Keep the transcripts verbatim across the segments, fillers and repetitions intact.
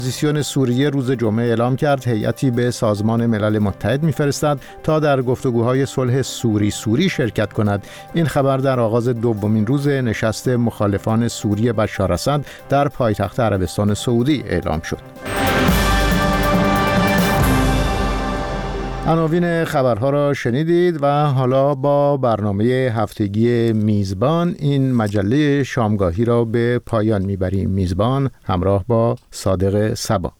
اپوزیسیون سوریه روز جمعه اعلام کرد هیئتی به سازمان ملل متحد می‌فرستد تا در گفتگوهای صلح سوری سوری شرکت کند. این خبر در آغاز دومین روز نشست مخالفان سوری بشار اسد در پایتخت عربستان سعودی اعلام شد. عناوین خبرها را شنیدید و حالا با برنامه هفتگی میزبان این مجله شامگاهی را به پایان میبریم. میزبان همراه با صادق صبا.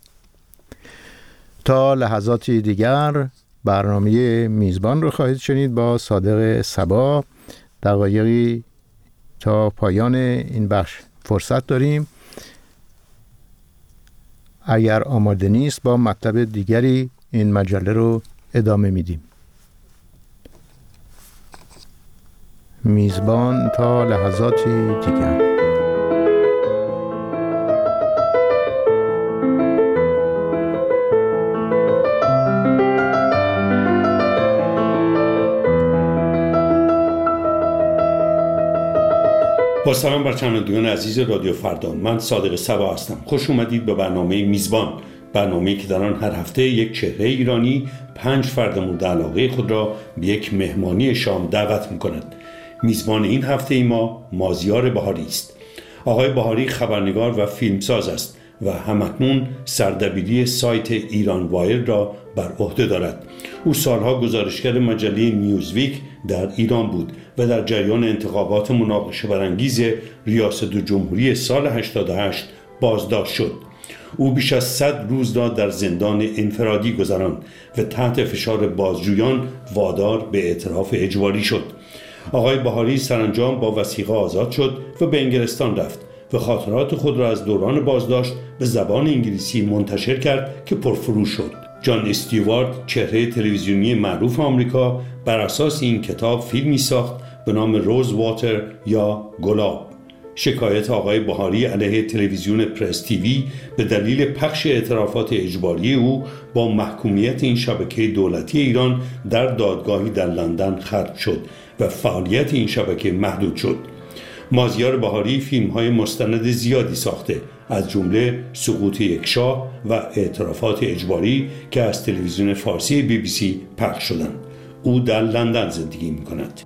تا لحظاتی دیگر برنامه میزبان را خواهید شنید با صادق صبا. دقایقی تا پایان این بخش فرصت داریم. اگر آماده نیست با مطلب دیگری این مجله رو ادامه میدیم. میزبان تا لحظاتی دیگر. با سلام بر شنوندگان عزیز رادیو فردا، من صادق صبا هستم. خوش اومدید به برنامه میزبان، برنامه‌ای که در آن هر هفته یک چهره ایرانی پنج فرد مورد علاقه خود را به یک مهمانی شام دعوت می‌کند. میزبان این هفته ای ما مازیار بهاری است. آقای بهاری خبرنگار و فیلمساز است و همکنون سردبیری سایت ایران وایر را بر عهده دارد. او سالها گزارشگر مجله نیوزویک در ایران بود و در جریان انتخابات مناقشه برانگیز ریاست جمهوری سال هشتاد و هشت بازداشت شد. او بیش از صد روز را در زندان انفرادی گذراند و تحت فشار بازجویان وادار به اعتراف اجباری شد. آقای بهاری سرانجام با وثیقه آزاد شد و به انگلستان رفت و خاطرات خود را از دوران بازداشت به زبان انگلیسی منتشر کرد که پرفروش شد. جان استیوارت، چهره تلویزیونی معروف آمریکا، بر اساس این کتاب فیلمی ساخت به نام روز واتر یا گلاب. شکایت آقای بهاری علیه تلویزیون پرس تیوی به دلیل پخش اعترافات اجباری او با محکومیت این شبکه دولتی ایران در دادگاهی در لندن ختم شد و فعالیت این شبکه محدود شد. مازیار بهاری فیلم‌های مستند زیادی ساخته، از جمله سقوط یک شاه و اعترافات اجباری که از تلویزیون فارسی بی بی سی پخش شدند. او در لندن زندگی می‌کند.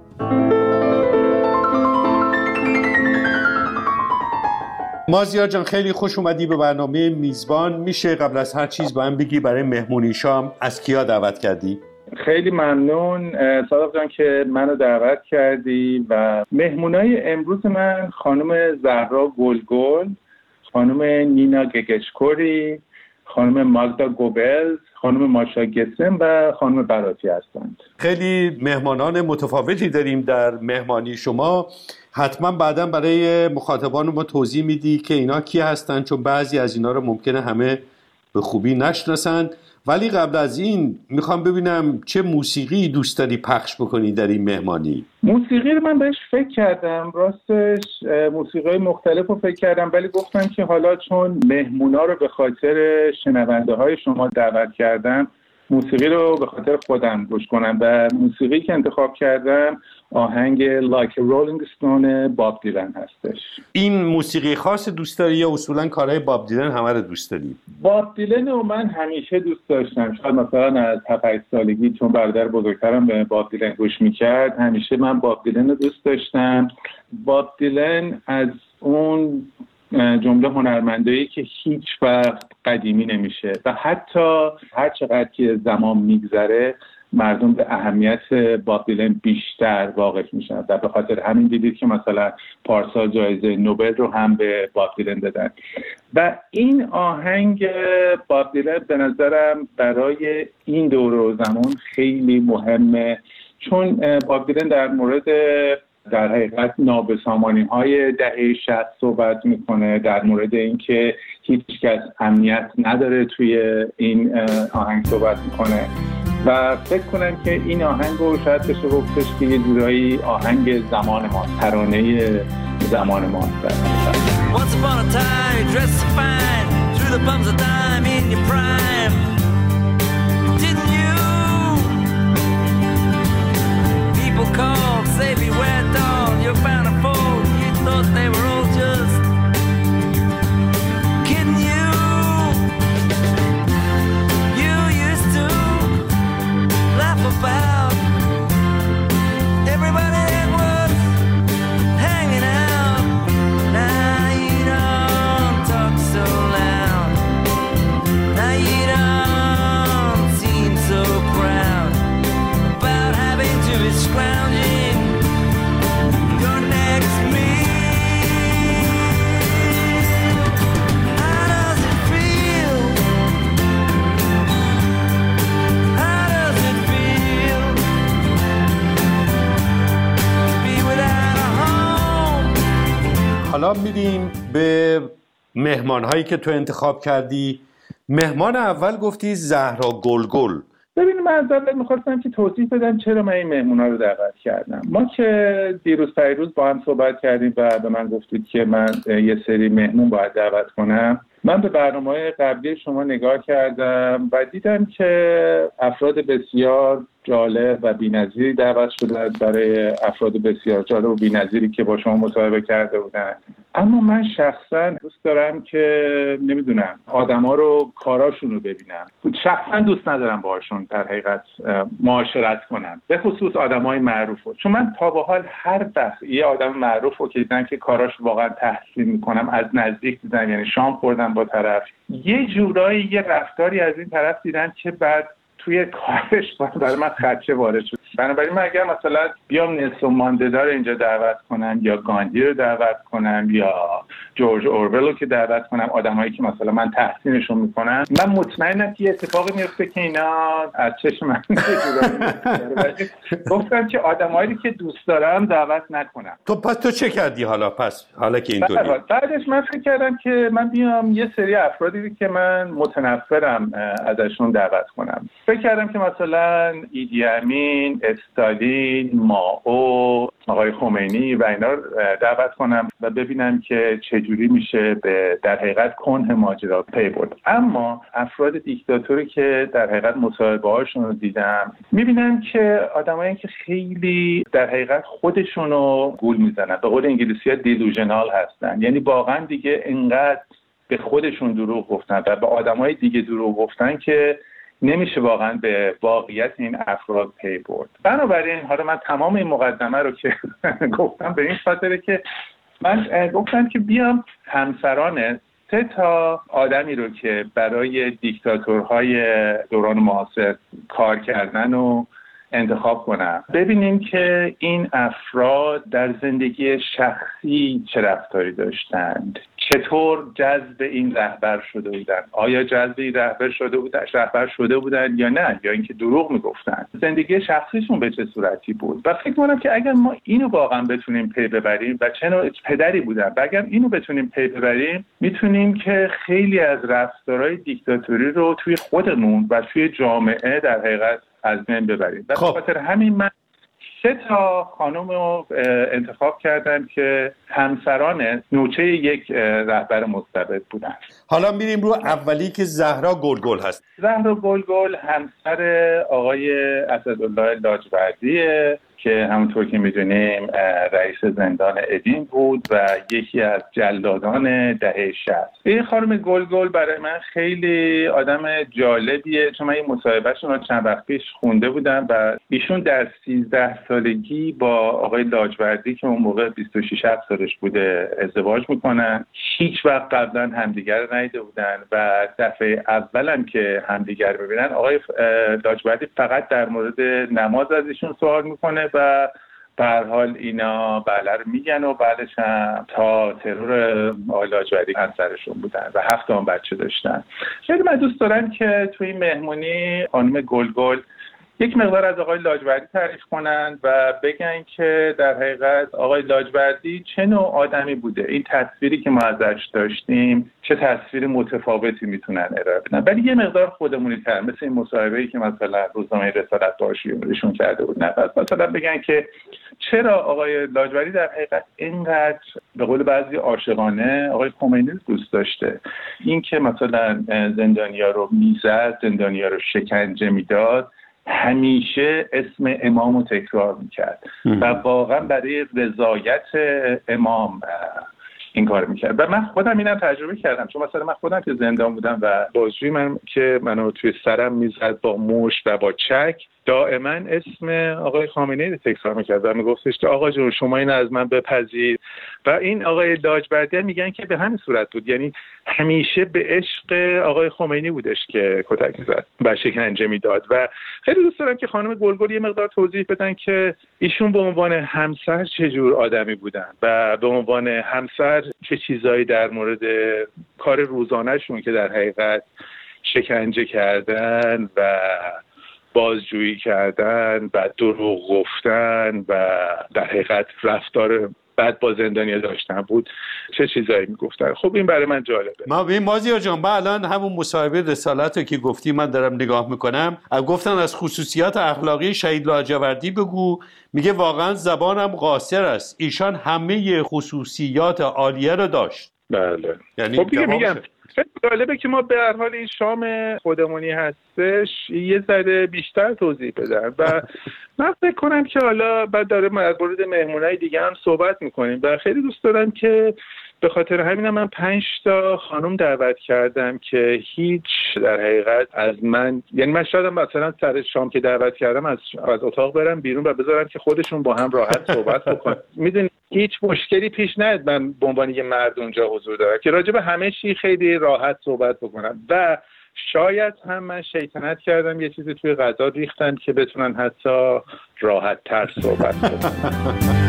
مازیار جان، خیلی خوش اومدی به برنامه میزبان. میشه قبل از هر چیز با هم بگی برای مهمونی شام از کیا دعوت کردی؟ خیلی ممنون صادق جان که منو دعوت کردی و مهمونای امروز من خانم زهرا گلگل، خانم نینا گگشکوری، خانم ماگدا گوبلز، خانم ماشا گسم و خانم براتی هستند. خیلی مهمانان متفاوتی داریم در مهمانی شما. حتما بعداً برای مخاطبان ما توضیح میدی که اینا کی هستن، چون بعضی از اینا رو ممکنه همه به خوبی نشناسن. ولی قبل از این میخوام ببینم چه موسیقی دوست داری پخش بکنی در این مهمانی؟ موسیقی رو من بهش فکر کردم، راستش موسیقی مختلف رو فکر کردم، ولی گفتم که حالا چون مهمونا رو به خاطر شنونده های شما دعوت کردم، موسیقی رو به خاطر خودم گوش کنم و موسیقی که انتخاب کردم آهنگ Like a Rolling Stone باب دیلن هستش. این موسیقی خاص دوست داری یا اصولا کارهای باب دیلن همه رو دوست داری؟ باب دیلن رو من همیشه دوست داشتم، شاید مثلا از هفت هشت سالگی چون برادر بزرگترم به باب دیلن گوش میکرد، همیشه من باب دیلن رو دوست داشتم. باب دیلن از اون جمله هنرمندایی که هیچ وقت قدیمی نمیشه و حتی هر چقدر که زمان میگذره مردم به اهمیت باب دیلن بیشتر واقف میشن و به خاطر همین دیدید که مثلا پارسال جایزه نوبل رو هم به باب دیلن دادن. و این آهنگ باب دیلن به نظرم برای این دوره و زمان خیلی مهمه، چون باب دیلن در مورد در حقیقت نابسامانی های دهه شصت صحبت میکنه، در مورد اینکه هیچ کس امنیت نداره توی این آهنگ صحبت میکنه و فکر کنم که این آهنگ رو شاید بشه گفتش که یه جورایی آهنگ زمان ما، ترانه زمان ما است. Once upon a time you dressed so fine, through the bumps of time in your prime, didn't you? People called, say beware doll, you're bound to fall, you thought they were all just kidding you. حالا میریم به مهمان‌هایی که تو انتخاب کردی. مهمان اول گفتی زهرا گلگل. ببینید من از اول می‌خواستم که توضیح بدم چرا من این مهمونا رو دعوت کردم. ما که دیروز پیروز با هم صحبت کردیم و به من گفتید که من یه سری مهمون باید دعوت کنم. من به برنامه‌های قبلی شما نگاه کردم و دیدم که افراد بسیار جالب و بی‌نظیری دعوت شدن برای افراد بسیار جالب و بی‌نظیری که با شما مصاحبه کرده بودن. اما من شخصا دوست دارم که نمیدونم آدما رو کاراشون رو ببینم. شخصا دوست ندارم باهاشون در حقیقت معاشرت کنم، به خصوص آدمای معروفو. چون من تا به حال هر وقت یه آدم معروفو که دیدم که کاراش واقعا تحسین میکنم از نزدیک دیدم، یعنی شام خوردم با طرف، یه جورایی یه رفتاری از این طرف دیدم که بعد توی کارش برای من خدشه وارد شد. بنابراین من اگر مثلا بیام نلسون ماندلا رو اینجا دعوت کنم یا گاندی رو دعوت کنم یا جورج اورول رو که دعوت کنم، آدمایی که مثلا من تحسینشون میکنم، من مطمئنم که اتفاقی میفته که اینا از چشم من گفتم که آدمایی که دوست دارم دعوت نکنم. تو پس تو چه کردی حالا پس حالا که اینطوری؟ بعدش من فکر کردم که من بیام یه سری افرادی که من متنفرم ازشون دعوت کنم. فکر کردم که مثلا ایدی امین، استالین، مائو، آقای خمینی و اینا رو دعوت کنم و ببینم که چجوری میشه به در حقیقت کنه ماجرا پی برد. اما افراد دیکتاتوری که در حقیقت مصاحبه هاشون رو دیدم، میبینم که آدمایی که خیلی در حقیقت خودشون رو گول میزنن، به قول انگلیسی‌ها دیلوژنال هستن، یعنی واقعا دیگه انقدر به خودشون دروغ گفتن و به آدمای دیگه دروغ گفتن که نمیشه واقعا به واقعیت این افراد پی برد. بنابراین حالا من تمام این مقدمه رو که گفتم به این خاطره که من گفتم که بیام همسران سه تا آدمی رو که برای دیکتاتورهای دوران معاصر کار کردن و انتخاب کنم، ببینیم که این افراد در زندگی شخصی چه رفتاری داشتند، چطور جذب این رهبر شده بودن، آیا جذب این رهبر شده بودن رهبر شده بودن یا نه، یا اینکه دروغ میگفتن، زندگی شخصیشون به چه صورتی بود. و فکر کنم که اگر ما اینو واقعا بتونیم پی ببریم و چه نوع پدری بودن و اگر اینو بتونیم پی ببریم، میتونیم که خیلی از رفتارهای دیکتاتوری رو توی خودمون و توی جامعه در حقیقت از بین ببریم. به خاطر همین من سه تا خانم رو انتخاب کردم که همسران نوچه یک رهبر مستبد بودن. حالا میریم رو اولی که زهرا گلگل هست. زهرا گلگل همسر آقای اسدالله لاجوردیه که همونطور که میدونیم رئیس زندان ادین بود و یکی از جلادان دهه شصت. این خانم گلگل برای من خیلی آدم جالبیه، چون من این مصاحبهشون رو چند وقت پیش خونده بودم و ایشون در سیزده سالگی با آقای لاجوردی که اون موقع بیست و شش سالش بوده ازدواج میکنن. هیچ وقت قبلا همدیگر رو ندیده بودن و دفعه اولم که همدیگر رو ببینن آقای لاجوردی فقط در مورد نماز از ایشون سوال میکنه و به هر حال اینا بله رو میگن و بعدش هم تا ترور آقای لاجوردی همسرشون بودن و هفت تا بچه داشتن. خیلی من دوست دارم که توی این مهمونی خانم گلگل یک مقدار از آقای لاجوردی تعریف کنن و بگن که در حقیقت آقای لاجوردی چه نوع آدمی بوده، این تصویری که ما ازش داشتیم چه تصویر متفاوتی میتونن ارائه بدن، ولی یه مقدار خودمونی تر، مثل این مصاحبه‌ای که مثلا روزنامه رسالت داشتیشون کرده بود. نه مثلا بگن که چرا آقای لاجوردی در حقیقت اینقدر به قول بعضی عاشقانه آقای خمینی رو دوست داشته، این که مثلا زندانیا رو میزد، زندانیا رو شکنجه میداد، همیشه اسم امام رو تکرار میکرد و واقعا برای رضایت امام این کار میکرد. و من خودم اینم تجربه کردم، چون مثلا من خودم که زندان بودم و بازجوی من که منو توی سرم میزد با مشت و با چک، دائما اسم آقای خامنه‌ای رو تکرار میکرد و میگفتش که آقا جون شما این از من بپذیر. و این آقای لاجوردی میگن که به همین صورت بود، یعنی همیشه به عشق آقای خمینی بودش که کتک زد و شکنجه میداد. و خیلی دوست دارم که خانم گلگل یه مقدار توضیح بدن که ایشون به عنوان همسر چه جور آدمی بودن و به عنوان همسر چه چیزایی در مورد کار روزانه‌شون که در حقیقت شکنجه کردن و بازجویی کردن و دروغ گفتن و در حقیقت رفتار بعد با زندانیا داشتن بود چه چیزایی میگفتن. خب این برای من جالبه. ما ببین مازیار جان، من الان همون مصاحبه رسالت رو که گفتی من دارم نگاه میکنم، گفتن از خصوصیات اخلاقی شهید لاجوردی بگو. میگه واقعا زبانم قاصر است، ایشان همه خصوصیات عالیه رو داشت. بله. یعنی خب دیگه میگم خیلی جالبه که ما به هر حال این شام خودمونی هستش یه ذره بیشتر توضیح بدم و من فکر کنم که حالا بعد داره در مورد مهمونای دیگه هم صحبت میکنیم و خیلی دوست دارم که به خاطر همین من پنج تا خانم دعوت کردم که هیچ در حقیقت از من، یعنی من شاید مثلا سر شام که دعوت کردم از از اتاق برم بیرون و بذارم که خودشون با هم راحت صحبت بکنن. میدونی هیچ مشکلی پیش نیاد من به عنوان یه مرد اونجا حضور دارم که راجع به همه چی خیلی راحت صحبت بکنم و شاید هم من شیطنت کردم یه چیزی توی غذا ریختم که بتونن حتی راحت تر صحبت بکنن.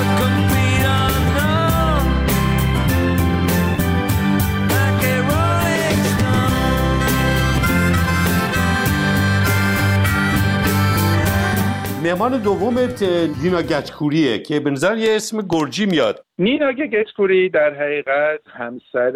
مهمان دومت نینا گچکوریه که به نظر یه اسم گرجی میاد. نینا گچکوری در حقیقت همسر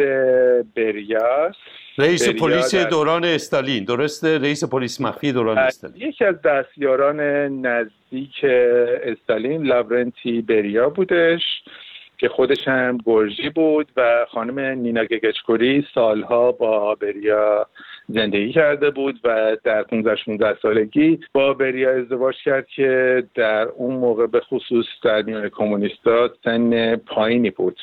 بریاست، رئیس پلیس دوران استالین. درسته؟ رئیس پلیس مخفی دوران استالین. یکی از دستیاران نزدیک استالین لاورنتی بریا بودش که خودش هم گرجی بود و خانم نینا گچکوری سالها با بریا زندگی کرده بود و در پانزده شانزده سالگی با بریا ازدواج کرد که در اون موقع به خصوص در میان کمونیستا سن پایینی بود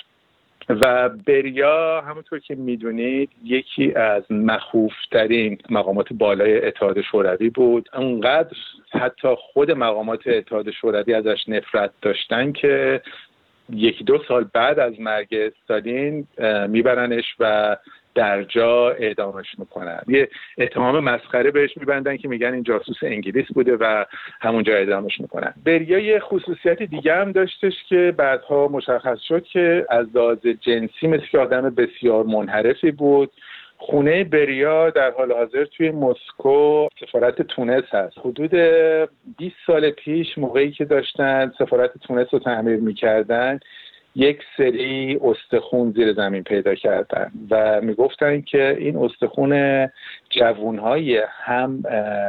و بریا همونطور که میدونید یکی از مخوفترین مقامات بالای اتحاد شوروی بود. اونقدر حتی خود مقامات اتحاد شوروی ازش نفرت داشتن که یکی دو سال بعد از مرگ استالین میبرنش و در جا اعدامش میکنن. یه اتهام مسخره بهش میبندن که میگن این جاسوس انگلیس بوده و همونجا اعدامش میکنن. بریا یه خصوصیت دیگه هم داشتش که بعدها مشخص شد که از لحاظ جنسی مثل که آدم بسیار منحرفی بود. خونه بریا در حال حاضر توی مسکو سفارت تونس هست. حدود بیست سال پیش موقعی که داشتن سفارت تونس رو تعمیر میکردن یک سری استخون زیر زمین پیدا کردن و میگفتن که این استخون جوانهای هم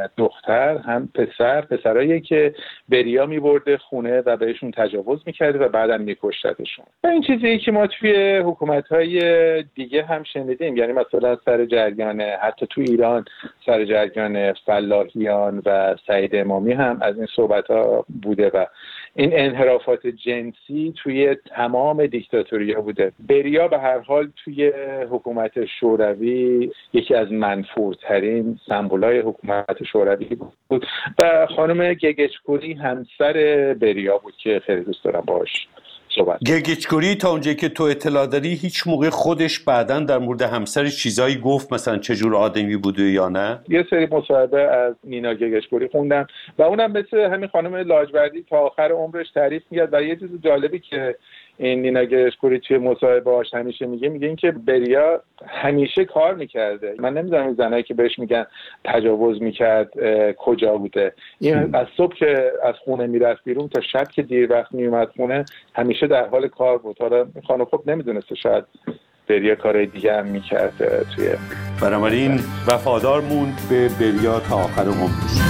دختر هم پسر پسرایی که بریا میبرده خونه و بهشون تجاوز میکرده و بعداً میکشتشون. و این چیزی که ما توی حکومت‌های دیگه هم شنیدیم، یعنی مثلا سر جریان حتی تو ایران سر جریان فلاحیان و سعید امامی هم از این صحبت‌ها بوده و این انحرافات جنسی توی تمام دیکتاتوری‌ها بوده. بریا به هر حال توی حکومت شوروی یکی از منفورترین سمبولای حکومت شوروی بود و خانم گگچکوری همسر بریا بود که خیلی دوست دارم باهاش صحبت. گگچکوری تا اونجایی که تو اطلاع داری هیچ موقع خودش بعداً در مورد همسرش چیزایی گفت، مثلا چه جور آدمی بوده یا نه؟ یه سری مصاحبه از نینا گگچکوری خوندم و اونم مثل همین خانم لاجوردی تا آخر عمرش تعریف می‌کرد و یه چیز جالبی که این نینا گچکوری توی مصاحبه‌هاش همیشه میگه میگه این که بریا همیشه کار میکرده. من نمیدونم این زنایی که بهش میگن تجاوز میکرد کجا بوده. این از صبح که از خونه میرفت بیرون تا شب که دیر وقت میومد خونه همیشه در حال کار بود. حالا خانم خب نمیدونسته شاید بریا کارهای دیگه هم میکرد توی. بنابراین وفادار موند به بریا تا آخر عمرش.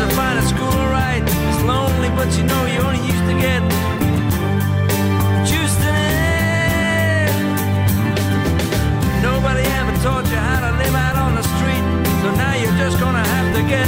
Taught you how to live out on the street, so now you're just gonna have to get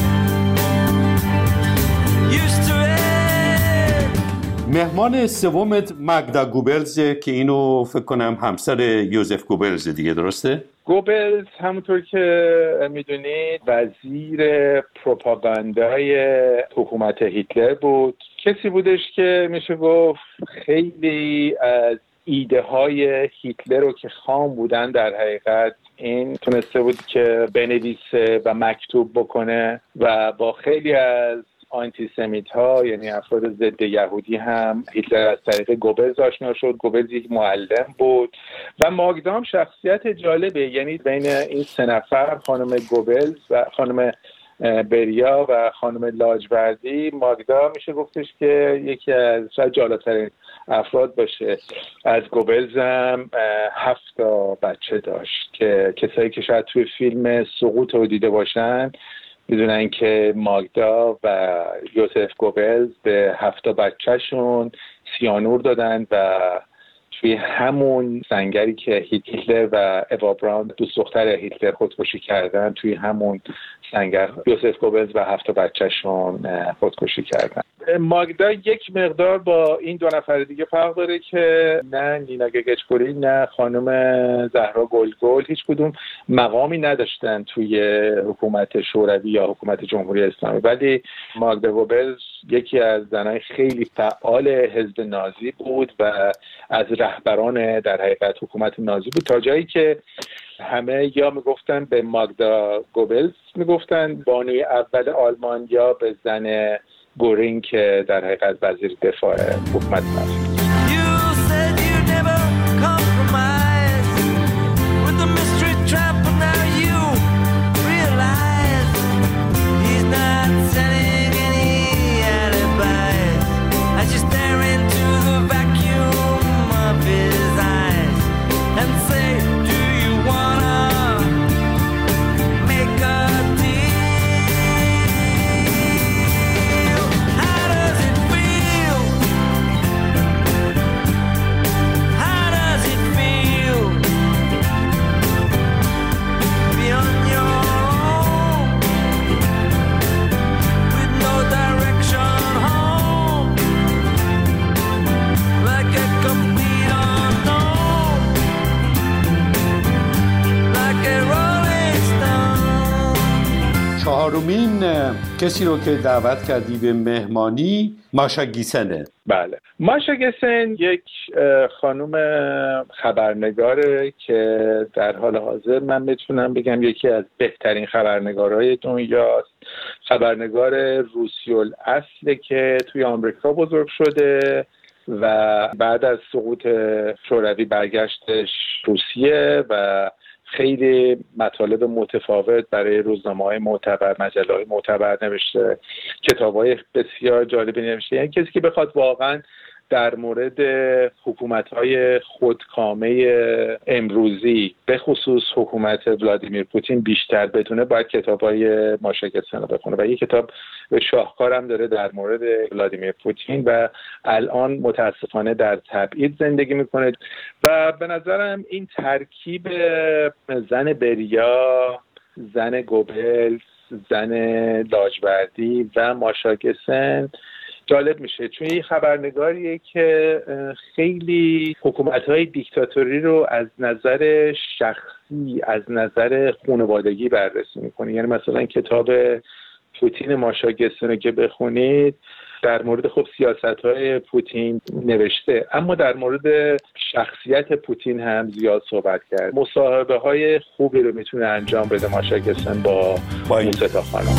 used to it. مهمان سومت ماگدا گوبلز که اینو فکر کنم همسر یوزف گوبلز دیگه، درسته؟ گوبلز همونطور که میدونید وزیر پروپاگاندای حکومت هیتلر بود. کسی بودش که میشه گفت خیلی از ایده های هیتلر رو که خام بودن در حقیقت این تونسته بود که بنویسه و مکتوب بکنه و با خیلی از آنتی سمیت ها یعنی افراد ضد یهودی هم هیتلر از طریق گوبلز آشنا شد. گوبلز یک معلم بود و ماگدا هم شخصیت جالبه، یعنی بین این سه نفر خانم گوبلز و خانم بریا و خانم لاجوردی ماگدا میشه گفتش که یکی از شاید جالبترین افراد باشه. از گوبلز هم هفت تا بچه داشت که کسایی که شاید توی فیلم سقوط رو دیده باشن میدونن که ماگدا و یوسف گوبلز به هفت تا بچهشون سیانور دادن و توی همون سنگری که هیتلر و اوا براون دوست دختر هیتلر خودکشی کردن، توی همون سنگر یوسف گوبلز و هفت تا بچه‌شون خودکشی کردن. ماگدا یک مقدار با این دو نفر دیگه فرق داره که نه نینا گگچپوری نه خانم زهرا گلگل هیچ کدوم مقامی نداشتن توی حکومت شوروی یا حکومت جمهوری اسلامی، ولی ماگدا گوبلز یکی از زنای خیلی فعال حزب نازی بود و از رهبران در حقیقت حکومت نازی بود، تا جایی که همه یا میگفتن به ماگدا گوبلز میگفتن بانوی اول آلمان یا به زن گورینگ که در حقیقت وزیر دفاع حکومت نازی. چهارمین کسی رو که دعوت کردی به مهمانی ماشا گیسنه. بله، ماشا گیسن یک خانم خبرنگاره که در حال حاضر من میتونم بگم یکی از بهترین خبرنگارهای دنیاست. خبرنگار روسیول اصله که توی آمریکا بزرگ شده و بعد از سقوط شوروی برگشتش روسیه و خیلی مطالب متفاوت برای روزنامه‌های معتبر، مجله‌های معتبر نوشته، کتاب‌های بسیار جالبی نوشته. یعنی کسی که بخواد واقعاً در مورد حکومت‌های خودکامه امروزی به خصوص حکومت ولادیمیر پوتین بیشتر بدونه باید کتاب‌های ماشا گیسن رو بخونه و یک کتاب شاهکارم داره در مورد ولادیمیر پوتین و الان متاسفانه در تبعید زندگی میکنه و به نظرم این ترکیب زن بریا، زن گوبلز، زن لاجوردی و ماشا گیسن جالب میشه، چون این خبرنگاریه که خیلی حکومت‌های دیکتاتوری رو از نظر شخصی، از نظر خانوادگی بررسی میکنه. یعنی مثلا کتاب پوتین ماشا گیسن رو که بخونید در مورد خب سیاست‌های پوتین نوشته، اما در مورد شخصیت پوتین هم زیاد صحبت کرد. مصاحبه‌های خوبی رو میتونه انجام بده ماشا گیسن با با این سه تا خانم.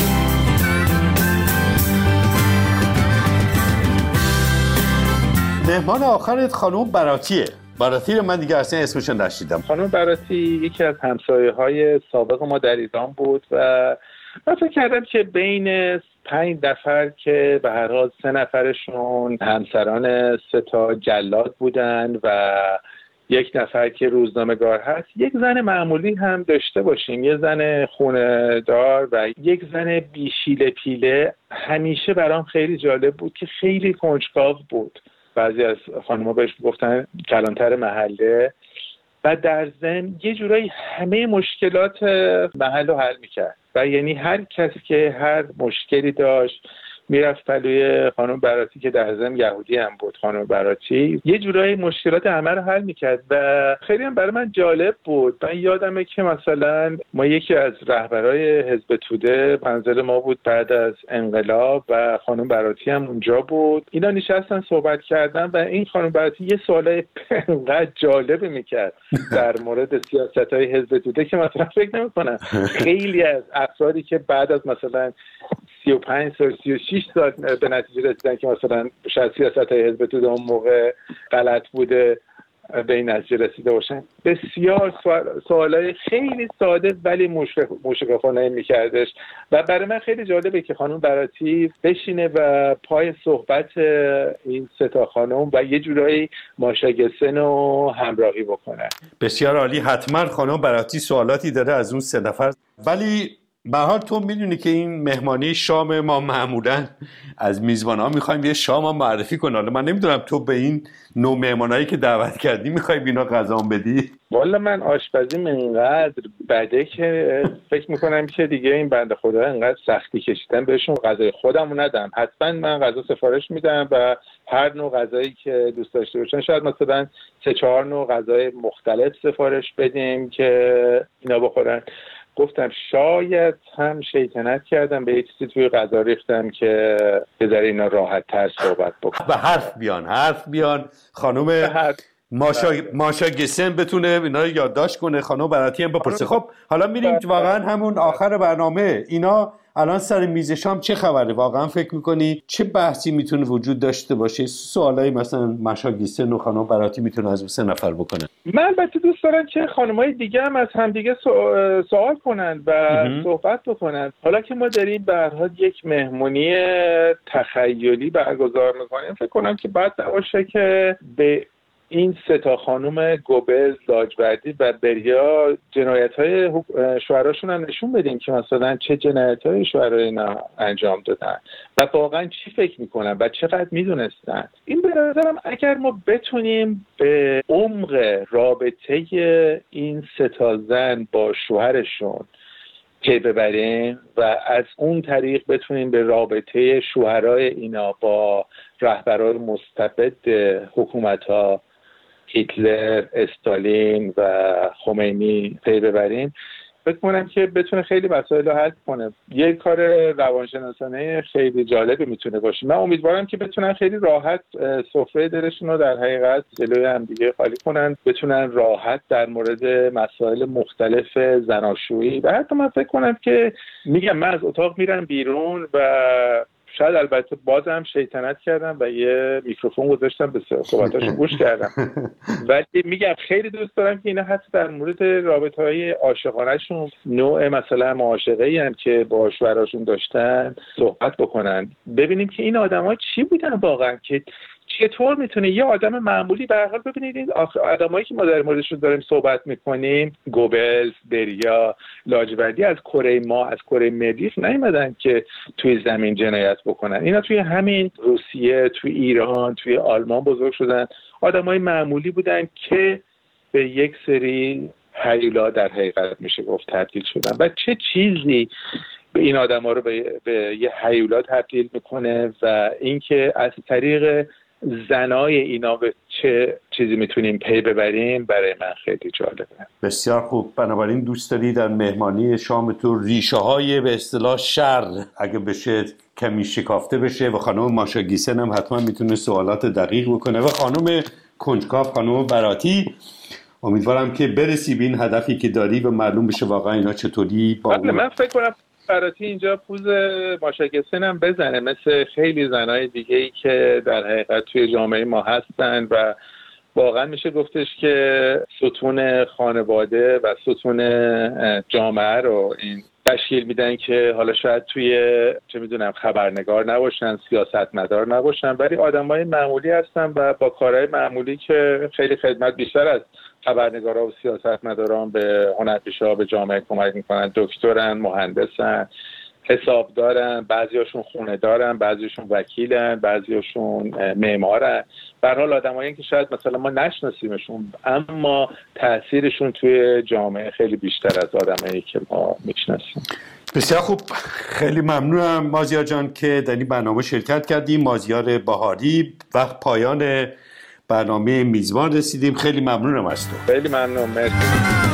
مهمان آخرت خانم براتیه. براتی رو من دیگه اصلا اسمش رو نشیدم. خانم براتی یکی از همسایه‌های سابق ما در ایران بود و من فکر کردم که بین پنج نفر که به هر حال سه نفرشون همسران سه تا جلاد بودن و یک نفر که روزنامه‌نگار هست، یک زن معمولی هم داشته باشیم، یه زن خونه دار و یک زن بیشیله پیله. همیشه برام خیلی جالب بود که خیلی کنجکاو بود. بعضی از خانم‌ها بهش گفتن کلانتر محله و در ضمن یه جورایی همه مشکلات محل رو حل میکرد و یعنی هر کسی که هر مشکلی داشت میرفت پلوی خانم براتی که در ضمن یهودی هم بود. خانم براتی یه جورایی مشکلات همه رو حل میکرد و خیلی هم برای من جالب بود. من یادمه که مثلا ما یکی از رهبرای حزب توده منزل ما بود بعد از انقلاب و خانم براتی هم اونجا بود. اینا نشستن صحبت کردن و این خانم براتی یه سوالای انقدر جالب میکرد در مورد سیاست‌های حزب توده که مثلا فکر نمی‌کنم خیلی از افرادی که بعد از مثلا سی و پنج سال سی و شش سال به نتیجه رسیدن که مثلا شاید سیاست های حزب توده اون موقع غلط بوده، به این نتیجه رسیده باشن. بسیار سوالای خیلی ساده ولی مشکفانه میکردش و برای من خیلی جالبه که خانم براتی بشینه و پای صحبت این سه تا خانم و یه جورایی ماشا گسن رو همراهی بکنه. بسیار عالی. حتما خانم براتی سوالاتی داره از اون سه نفر، ولی به هر حال تو میدونی که این مهمانی شام ما معمولا از میزبان‌ها میخوایم یه شام معرفی کنه. حالا من نمیدونم تو به این نوع مهمانایی که دعوت کردی میخوای اینا غذا بدی؟ والا من آشپزیم اینقدر بده که فکر میکنم که دیگه این بنده خدا اینقدر سختی کشیدن بهشون غذای خودمو ندم. حتما من غذا سفارش میدم و هر نوع غذایی که دوست داشته باشن، شاید مثلا سه چهار نوع غذای مختلف سفارش بدیم که اینا بخورن. گفتم شاید هم شیطنت کردم به یه چیزی توی غذا ریختم که بذاره اینا راحت تر صحبت بکنم. به حرف بیان حرف بیان خانم ماشا ماشا گسن بتونه اینا رو یادداشت کنه، خانم براتی هم بپرسه. خب حالا میریم واقعا همون آخر برنامه. اینا الان سر میز شام چه خبره؟ واقعا فکر میکنی چه بحثی میتونه وجود داشته باشه؟ سوالایی مثلا ماشا گسن و خانم براتی میتونه از سه نفر بکنن. من البته دوست دارم که خانم‌های دیگه هم از همدیگه سوال کنن و صحبت بکنن. حالا که ما داریم به هر حال یک مهمونی تخیلی برگزار میکنیم، فکر کنم که بعد باشه که به این سه تا خانم گوبز، لاجوردی و بریا جنایت‌های شوهراشون هم نشون بدیم که مثلا چه جنایت‌های شوهرای اینا انجام دادن و واقعا چی فکر میکنن و چقدر میدونستن. این به نظرم اگر ما بتونیم به عمق رابطه این سه تا زن با شوهرشون پی ببریم و از اون طریق بتونیم به رابطه شوهرای اینا با رهبران مستبد حکومت‌ها هیتلر، استالین و خمینی پی ببریم، فکر کنم که بتونه خیلی مسائل رو حل کنه. یه کار روانشناسانه خیلی جالبی میتونه باشه. من امیدوارم که بتونن خیلی راحت سفره دلشون رو در حقیقت جلوی هم دیگه خالی کنن، بتونن راحت در مورد مسائل مختلف زناشویی و حتی من فکر کنم که میگم من از اتاق میرم بیرون و شاید البته بازم شیطنت کردم و یه میکروفون گذاشتم به صحبتاشون گوش کردم، ولی میگم خیلی دوست دارم که اینا حتی در مورد رابطه‌های عاشقانه‌شون، نوع مثلا معاشقه‌ای هم که با شوهراشون داشتن صحبت بکنن، ببینیم که این آدم‌ها چی بودن واقعا، که چطور میتونه یه آدم معمولی به هر حال ببینید این آدمایی که ما در موردشون داریم صحبت میکنیم، گوبلز، بریا، لاجوردی، از کره ما از کره مریخ نیومدن که توی زمین جنایت بکنن. اینا توی همین روسیه، توی ایران، توی آلمان بزرگ شدن. آدمای معمولی بودن که به یک سری هیولا در حقیقت میشه گفت تبدیل شدن و چه چیزی به این آدم‌ها رو به, به یه هیولا تبدیل میکنه و اینکه از طریق زنای اینا به چه چیزی میتونیم پی ببریم برای من خیلی جالبه. بسیار خوب. بنابراین دوست داری در مهمانی شام تو ریشه های به اصطلاح شر اگه بشه کمی شکافته بشه و خانم ماشا گسن هم حتما میتونه سوالات دقیق بکنه و خانم کنجکاو، خانم براتی، امیدوارم که برسی به این هدفی که داری و معلوم بشه واقعا اینا چطوری با من فکر کنم براتی اینجا پوز ماشا گسن هم بزنه مثل خیلی زنای دیگه‌ای که در حقیقت توی جامعه ما هستن و واقعا میشه گفتش که ستون خانواده و ستون جامعه رو این تشکیل میدن که حالا شاید توی چه میدونم خبرنگار نباشن، سیاستمدار نباشن، ولی آدمای معمولی هستن و با کارهای معمولی که خیلی خدمت بیشتر از خبرنگارا و سیاستمداران به هنرپیشه‌ها به جامعه کمک میکنن. دکترن، مهندسن، حسابدارن، بعضیاشون خونه دارن، بعضیاشون وکیلن، بعضیاشون معمارن. به هر حال آدمایی که شاید مثلا ما نشناسیمشون اما تاثیرشون توی جامعه خیلی بیشتر از آدمایی که ما میشناسیم. بسیار خوب. خیلی ممنونم مازیار جان که در این برنامه شرکت کردیم. مازیار بهاری. وقت پایان برنامه میزبان رسیدیم. خیلی ممنونم از تو. خیلی ممنون. مرسی.